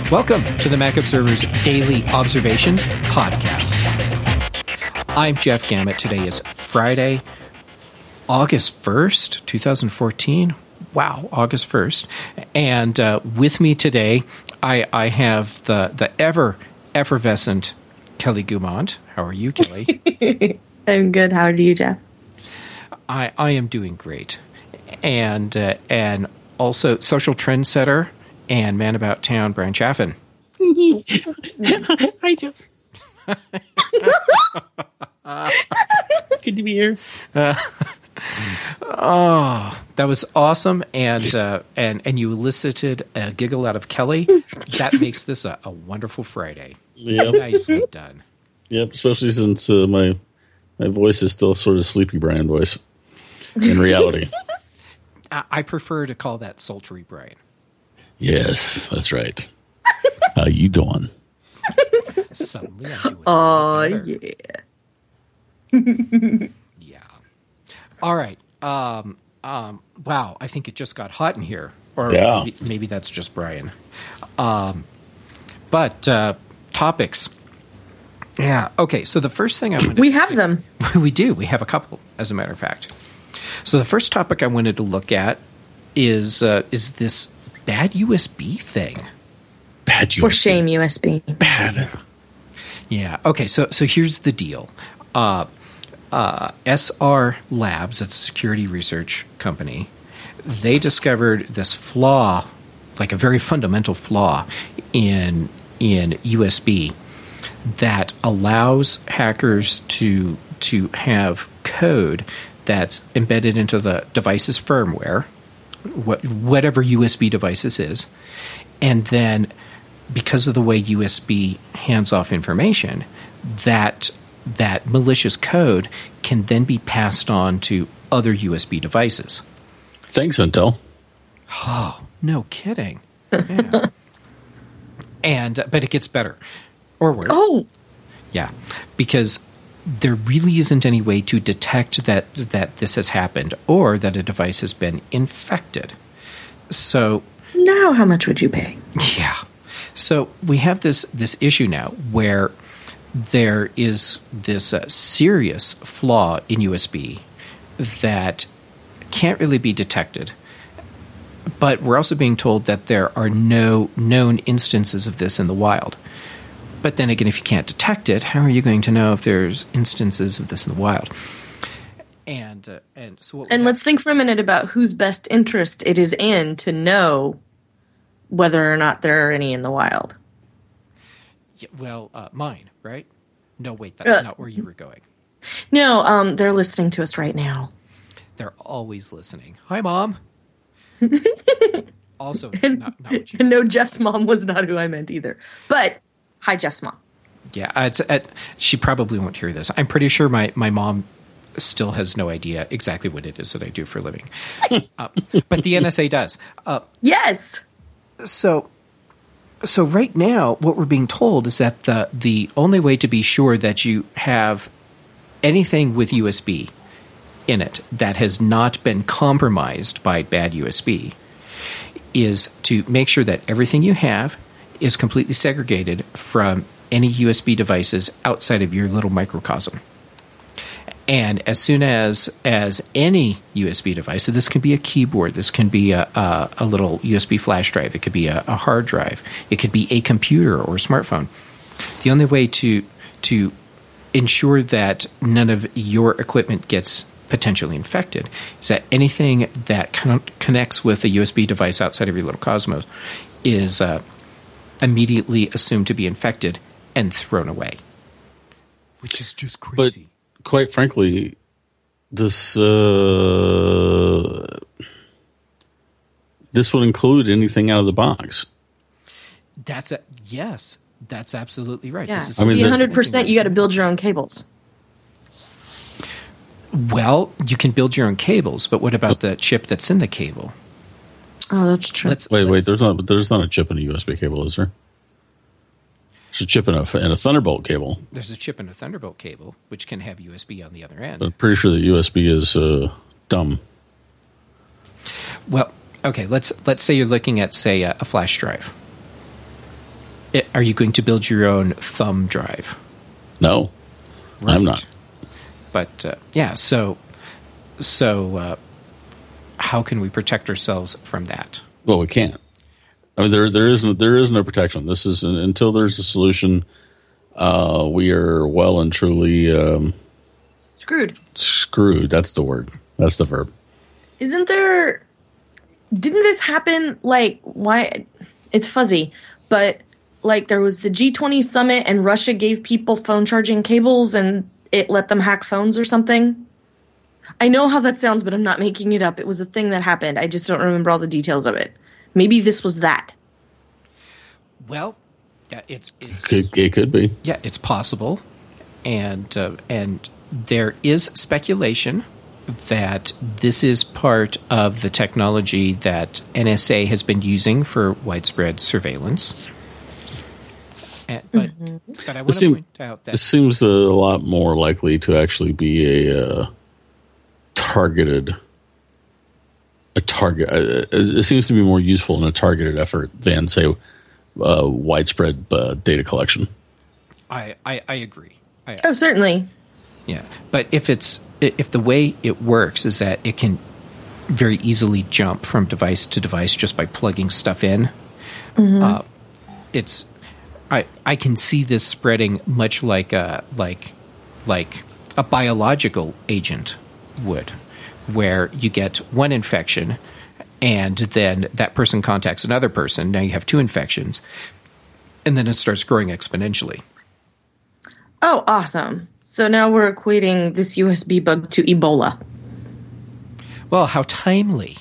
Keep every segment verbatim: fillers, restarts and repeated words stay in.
Welcome to the Mac Observer's Daily Observations podcast. I'm Jeff Gamet. Today is Friday, August first, twenty fourteen. Wow, August first. And uh, with me today, I, I have the, the ever effervescent Kelly Goumont. How are you, Kelly? I'm good. How are you, Jeff? I, I am doing great. And, uh, and also social trendsetter and man about town, Brian Chaffin. Hi, Jeff. Good to be here. Uh, oh, that was awesome, and uh, and and you elicited a giggle out of Kelly. That makes this a, a wonderful Friday. Yep. Nicely done. Yep, especially since uh, my my voice is still sort of sleepy Brian voice in reality. I, I prefer to call that sultry Brian. Yes, that's right. How you doing? Suddenly, I'm doing Oh, better. yeah. Yeah. All right. Um, um, wow, I think it just got hot in here. Or Yeah. maybe, maybe that's just Brian. Um, but uh, topics. Yeah. Okay. So the first thing I wanted We to have them. we do. We have a couple, as a matter of fact. So the first topic I wanted to look at is uh, is this bad U S B thing. Bad U S B. For shame, U S B. Bad. Yeah. Okay. So so here's the deal. Uh, uh, S R Labs, it's a security research company. They discovered this flaw, like a very fundamental flaw in in U S B that allows hackers to to have code that's embedded into the device's firmware, what, whatever U S B device this is, and then because of the way U S B hands off information, that that malicious code can then be passed on to other U S B devices. Thanks, Intel. Oh, no kidding. Yeah. and uh, but it gets better or worse. Oh, Yeah, because there really isn't any way to detect that that this has happened or that a device has been infected. So now how much would you pay? yeah. So we have this this issue now where there is this uh, serious flaw in U S B that can't really be detected. But we're also being told that there are no known instances of this in the wild. But then again, if you can't detect it, how are you going to know if there's instances of this in the wild? And uh, and so what we And have- let's think for a minute about whose best interest it is in to know whether or not there are any in the wild. Yeah, well, uh, mine, right? No, wait, that's Uh. not where you were going. No, um, they're listening to us right now. They're always listening. Hi, Mom. Also, And, not, not what you. and no, Jeff's mom was not who I meant either. But hi, Jeff's mom. Yeah, it's, it, she probably won't hear this. I'm pretty sure my, my mom still has no idea exactly what it is that I do for a living. uh, but the N S A does. Uh, Yes. so, so right now, what we're being told is that the the only way to be sure that you have anything with U S B in it that has not been compromised by bad U S B is to make sure that everything you have is completely segregated from any U S B devices outside of your little microcosm. And as soon as as any U S B device, so this can be a keyboard, this can be a, a, a little U S B flash drive, it could be a, a hard drive, it could be a computer or a smartphone. The only way to to ensure that none of your equipment gets potentially infected is that anything that con- connects with a U S B device outside of your little cosmos is uh, immediately assumed to be infected and thrown away, which is just crazy. But quite frankly, this uh, this would include anything out of the box. That's a yes. That's absolutely right. Yeah. This is To I mean, be that's- one hundred percent, you got to build your own cables. well, you can build your own cables, but what about the chip that's in the cable? Oh, that's true. Let's Wait, let's- wait. There's not. But there's not a chip in a U S B cable, is there? There's a chip in a in a Thunderbolt cable. There's a chip in a Thunderbolt cable, which can have U S B on the other end. But I'm pretty sure the U S B is uh, dumb. Well, okay. Let's let's say you're looking at, say, a, a flash drive. it, are you going to build your own thumb drive? No, right. I'm not. But uh, yeah, so so uh, how can we protect ourselves from that? Well, we can't. I mean, there there is no, there is no protection. This is until there's a solution. Uh, we are well and truly um, screwed. Screwed. That's the word. That's the verb. Isn't there? Didn't this happen? Like, why? It's fuzzy, but like there was the G twenty summit, and Russia gave people phone charging cables, and it let them hack phones or something. I know how that sounds, but I'm not making it up. It was a thing that happened. I just don't remember all the details of it. Maybe this was that. Well, yeah, it's, it's could, it could be. Yeah, it's possible, and uh, and there is speculation that this is part of the technology that N S A has been using for widespread surveillance. And, but, mm-hmm. but I want to point out that this seems a lot more likely to actually be a uh, targeted, a target. Uh, it seems to be more useful in a targeted effort than, say, uh, widespread uh, data collection. I I, I agree. I, oh, certainly. Yeah, but if it's if the way it works is that it can very easily jump from device to device just by plugging stuff in, mm-hmm. uh, it's. I, I can see this spreading much like a like like a biological agent would, where you get one infection and then that person contacts another person. Now you have two infections, and then it starts growing exponentially. Oh, awesome. So now we're equating this U S B bug to Ebola. Well, how timely.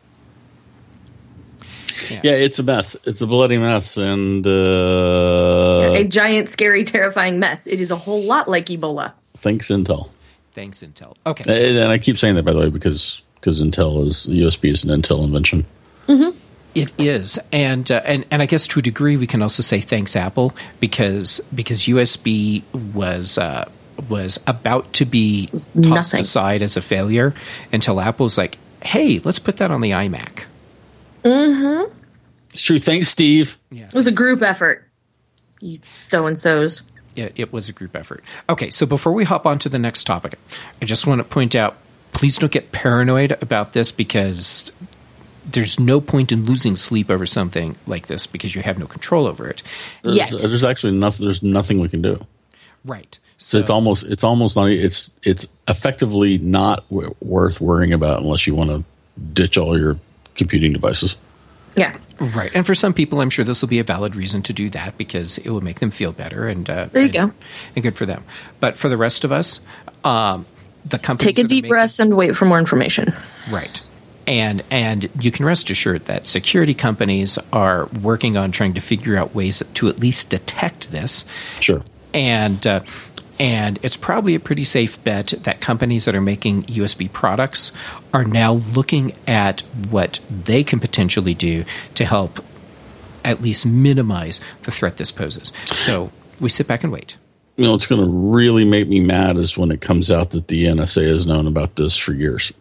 Yeah. yeah, it's a mess. It's a bloody mess, and uh, a giant, scary, terrifying mess. It is a whole lot like Ebola. Thanks, Intel. Thanks, Intel. Okay, and, and I keep saying that, by the way, because because Intel is U S B is an Intel invention. Mm-hmm. It is, and uh, and and I guess to a degree we can also say thanks Apple because because U S B was. Uh, was about to be tossed Nothing. aside as a failure until Apple was like, hey, let's put that on the iMac. Mm-hmm. It's true. Thanks, Steve. Yeah. It was a group effort. You so-and-sos. Yeah, it was a group effort. Okay, so before we hop on to the next topic, I just want to point out, please don't get paranoid about this because there's no point in losing sleep over something like this because you have no control over it. There's, Yet. there's actually nothing. There's nothing we can do. Right. So, so it's almost it's almost not it's it's effectively not w- worth worrying about unless you want to ditch all your computing devices. Yeah. Right. And for some people, I'm sure this will be a valid reason to do that because it will make them feel better. And uh, there you and, go. And good for them. But for the rest of us, um, the companies take a deep making, breath and wait for more information. Right. And and you can rest assured that security companies are working on trying to figure out ways to at least detect this. Sure. And uh, and it's probably a pretty safe bet that companies that are making U S B products are now looking at what they can potentially do to help at least minimize the threat this poses. So we sit back and wait. You know, what's going to really make me mad is when it comes out that the N S A has known about this for years.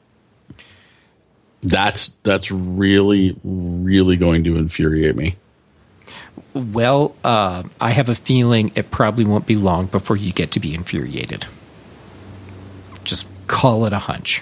That's that's really, really going to infuriate me. Well, uh, I have a feeling it probably won't be long before you get to be infuriated. Just call it a hunch.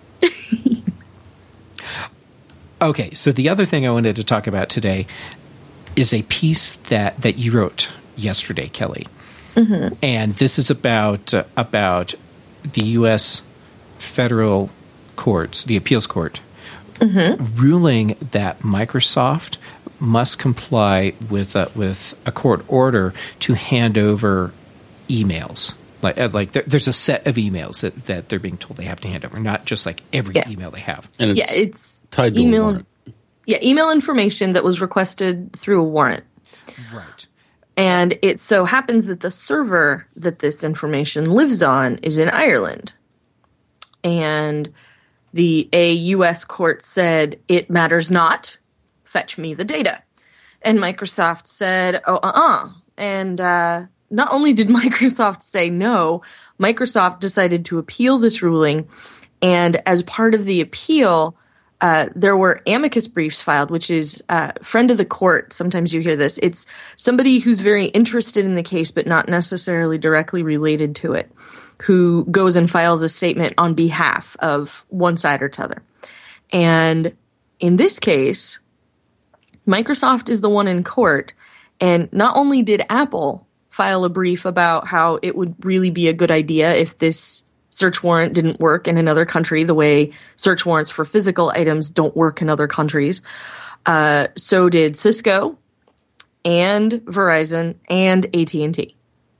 Okay, so the other thing I wanted to talk about today is a piece that, that you wrote yesterday, Kelly. Mm-hmm. And this is about uh, about the U S federal courts, the appeals court, mm-hmm. ruling that Microsoft must comply with a, with a court order to hand over emails. Like, like there, there's a set of emails that, that they're being told they have to hand over, not just like every yeah. email they have. And it's yeah, it's tied to email. a warrant. Yeah, email information that was requested through a warrant. Right. And it so happens that the server that this information lives on is in Ireland. And the a U S court said, it matters not. Fetch me the data. And Microsoft said, oh, uh-uh. And uh, not only did Microsoft say no, Microsoft decided to appeal this ruling. And as part of the appeal, Uh, there were amicus briefs filed, which is uh, friend of the court. Sometimes you hear this. It's somebody who's very interested in the case, but not necessarily directly related to it, who goes and files a statement on behalf of one side or t'other. And in this case, Microsoft is the one in court. And not only did Apple file a brief about how it would really be a good idea if this search warrant didn't work in another country the way search warrants for physical items don't work in other countries. Uh, so did Cisco and Verizon and A T and T.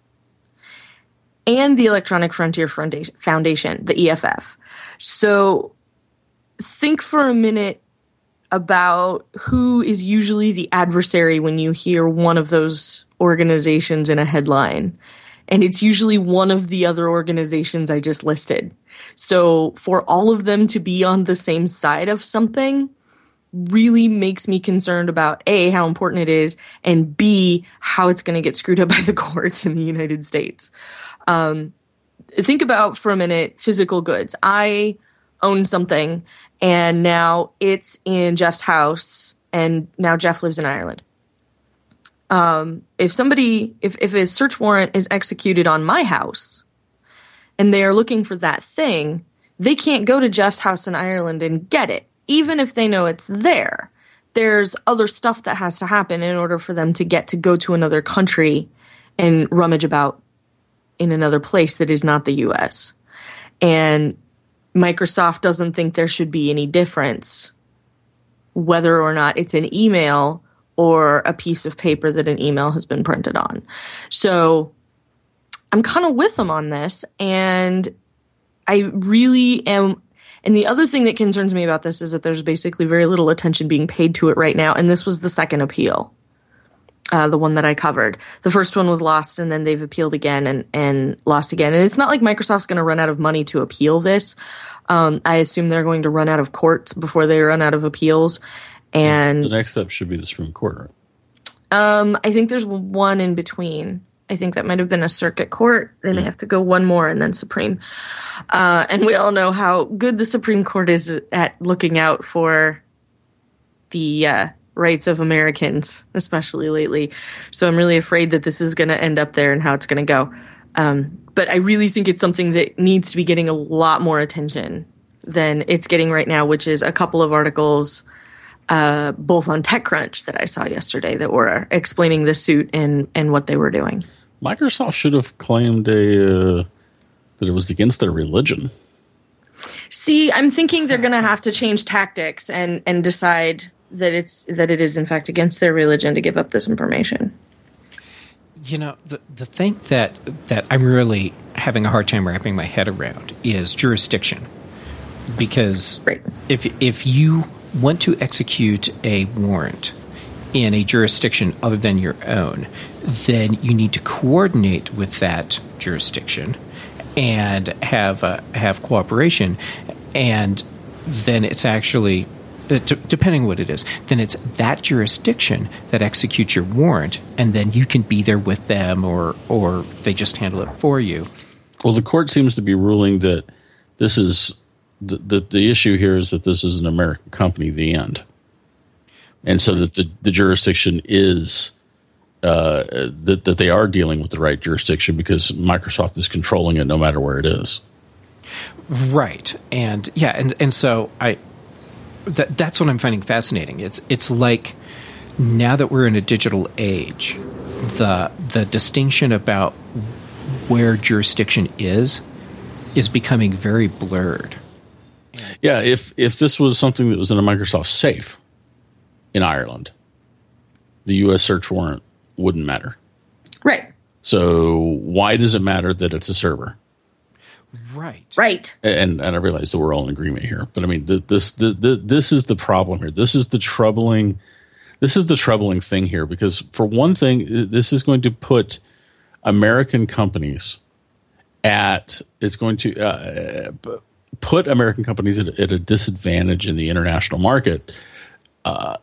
And the Electronic Frontier Foundation, the E F F. So think for a minute about who is usually the adversary when you hear one of those organizations in a headline. And it's usually one of the other organizations I just listed. So for all of them to be on the same side of something really makes me concerned about A, how important it is, and B, how it's going to get screwed up by the courts in the United States. Um, think about for a minute physical goods. I own something and now it's in Jeff's house and now Jeff lives in Ireland. Um, if somebody, if, if a search warrant is executed on my house and they are looking for that thing, they can't go to Jeff's house in Ireland and get it, even if they know it's there. There's other stuff that has to happen in order for them to get to go to another country and rummage about in another place that is not the U S. And Microsoft doesn't think there should be any difference whether or not it's an email or a piece of paper that an email has been printed on. So I'm kind of with them on this, and I really am. And the other thing that concerns me about this is that there's basically very little attention being paid to it right now, and this was the second appeal, uh, the one that I covered. The first one was lost, and then they've appealed again and, and lost again. And it's not like Microsoft's going to run out of money to appeal this. Um, I assume they're going to run out of courts before they run out of appeals. And the next step should be the Supreme Court, right? Um, I think there's one in between. I think that might have been a circuit court. They may have to go one more and then Supreme. Uh, and we all know how good the Supreme Court is at looking out for the uh, rights of Americans, especially lately. So I'm really afraid that this is going to end up there and how it's going to go. Um, but I really think it's something that needs to be getting a lot more attention than it's getting right now, which is a couple of articles Uh, both on TechCrunch that I saw yesterday that were explaining the suit and, and what they were doing. Microsoft should have claimed a uh, that it was against their religion. See, I'm thinking they're going to have to change tactics and, and decide that it's that it is in fact against their religion to give up this information. You know, the the thing that that I'm really having a hard time wrapping my head around is jurisdiction, because right. if if you want to execute a warrant in a jurisdiction other than your own, then you need to coordinate with that jurisdiction and have uh, have cooperation, and then it's actually, uh, d- depending on what it is, then it's that jurisdiction that executes your warrant, and then you can be there with them, or or they just handle it for you. Well, the court seems to be ruling that this is the, the the issue here is that this is an American company, the end. And so that the, the jurisdiction is uh, that, that they are dealing with the right jurisdiction because Microsoft is controlling it no matter where it is. Right. And yeah, and, and so I that that's what I'm finding fascinating. It's it's like now that we're in a digital age, the the distinction about where jurisdiction is is becoming very blurred. Yeah, if if this was something that was in a Microsoft safe in Ireland, the U S search warrant wouldn't matter. Right. So why does it matter that it's a server? Right. Right. And and I realize that we're all in agreement here, but I mean the, this the, the, this is the problem here. This is the troubling this is the troubling thing here, because for one thing, this is going to put American companies at it's going to uh, put American companies at, at a disadvantage in the international market uh,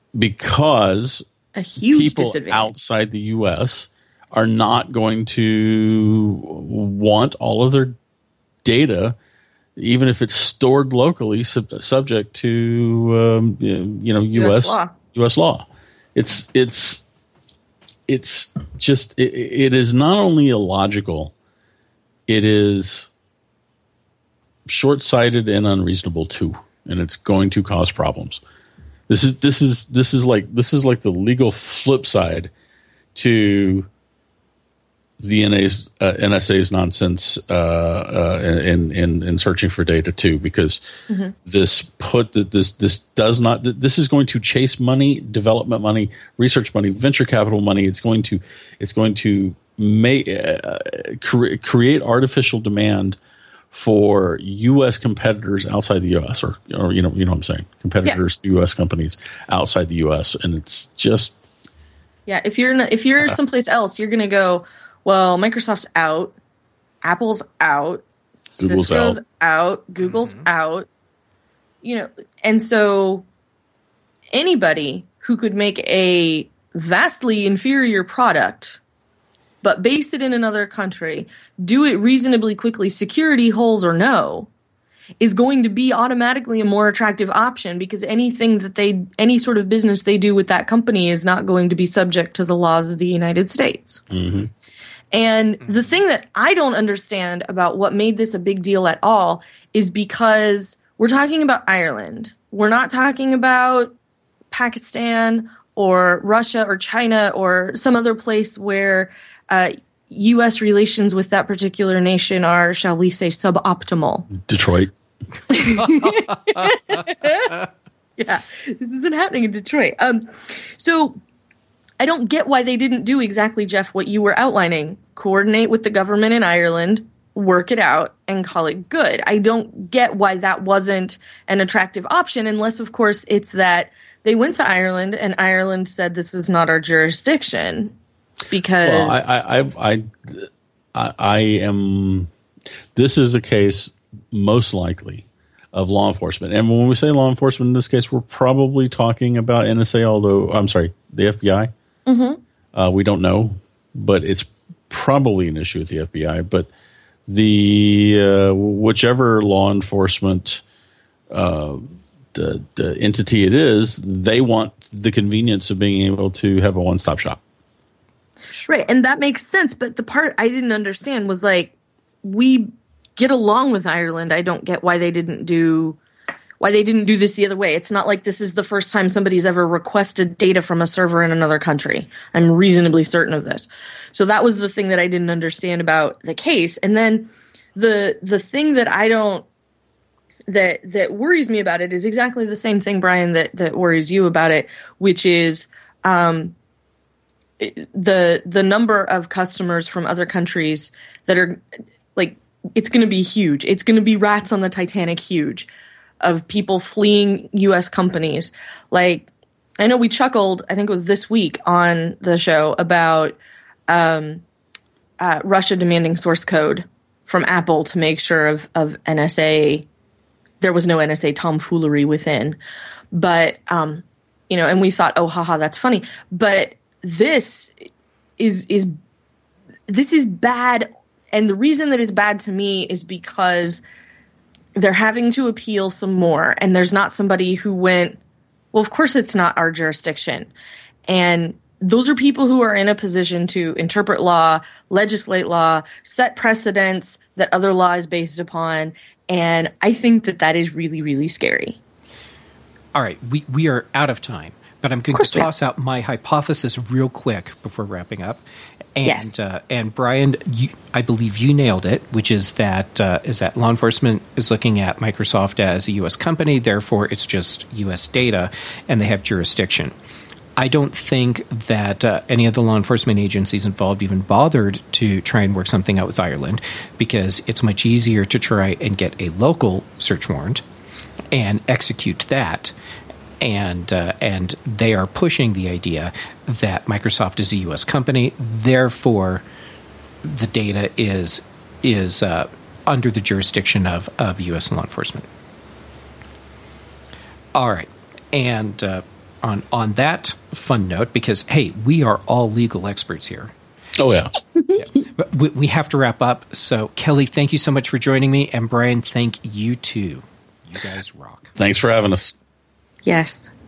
because a huge people outside the U S are not going to want all of their data even if it's stored locally, sub- subject to um, you know U S U S law. U S law. It's it's it's just it, it is not only illogical, it is short-sighted and unreasonable too, and it's going to cause problems. This is this is this is like this is like the legal flip side to the N A's, uh, N S A's nonsense uh, uh, in, in in searching for data too, because mm-hmm. this put that this this does not this is going to chase money, development money, research money, venture capital money. It's going to it's going to make uh, cre- create artificial demand for U S competitors outside the U S, or or you know you know what I'm saying, competitors yeah. to U S companies outside the U S, and it's just yeah. If you're not, if you're uh, someplace else, you're going to go, well, Microsoft's out, Apple's out, Google's Cisco's out, out Google's mm-hmm. out, you know, and so anybody who could make a vastly inferior product but base it in another country, do it reasonably quickly, security holes or no, is going to be automatically a more attractive option, because anything that they, any sort of business they do with that company is not going to be subject to the laws of the United States. Mm-hmm. And the thing that I don't understand about what made this a big deal at all is because we're talking about Ireland. We're not talking about Pakistan or Russia or China or some other place where Uh, U S relations with that particular nation are, shall we say, suboptimal. Detroit. Yeah, this isn't happening in Detroit. Um, so I don't get why they didn't do exactly, Jeff, what you were outlining. Coordinate with the government in Ireland, work it out, and call it good. I don't get why that wasn't an attractive option, unless, of course, it's that they went to Ireland and Ireland said, this is not our jurisdiction. Because well, I, I, I, I, I am. This is a case most likely of law enforcement, and when we say law enforcement in this case, we're probably talking about N S A. Although I'm sorry, the F B I. Mm-hmm. Uh, we don't know, but it's probably an issue with the F B I. But the uh, whichever law enforcement uh, the the entity it is, they want the convenience of being able to have a one-stop shop. Right, and that makes sense, but the part I didn't understand was, like, we get along with Ireland. I don't get why they didn't do why they didn't do this the other way. It's not like this is the first time somebody's ever requested data from a server in another country. I'm reasonably certain of this. So that was the thing that I didn't understand about the case. And then the the thing that I don't that that worries me about it is exactly the same thing, Brian, that that worries you about it, which is um the the number of customers from other countries that are, like, it's going to be huge. It's going to be rats on the Titanic huge, of people fleeing U S companies. Like, I know we chuckled, I think it was this week on the show, about um, uh, Russia demanding source code from Apple to make sure of, of N S A, there was no N S A tomfoolery within. But, um, you know, and we thought, oh, haha, that's funny. But This is is this is bad, and the reason that it's bad to me is because they're having to appeal some more, and there's not somebody who went, well, of course it's not our jurisdiction. And those are people who are in a position to interpret law, legislate law, set precedents that other law is based upon, and I think that that is really, really scary. All right, we, we are out of time. But I'm going to toss out my hypothesis real quick before wrapping up. And, yes. uh, and Brian, you, I believe you nailed it, which is that uh, is that law enforcement is looking at Microsoft as a U S company, therefore it's just U S data, and they have jurisdiction. I don't think that uh, any of the law enforcement agencies involved even bothered to try and work something out with Ireland, because it's much easier to try and get a local search warrant and execute that. And uh, and they are pushing the idea that Microsoft is a U S company, therefore the data is is uh, under the jurisdiction of, of U S law enforcement. All right, and uh, on on that fun note, because hey, we are all legal experts here. Oh, yeah. yeah. But we, we have to wrap up. So, Kelly, thank you so much for joining me. And Brian, thank you too. You guys rock. Thanks for having us. Yes.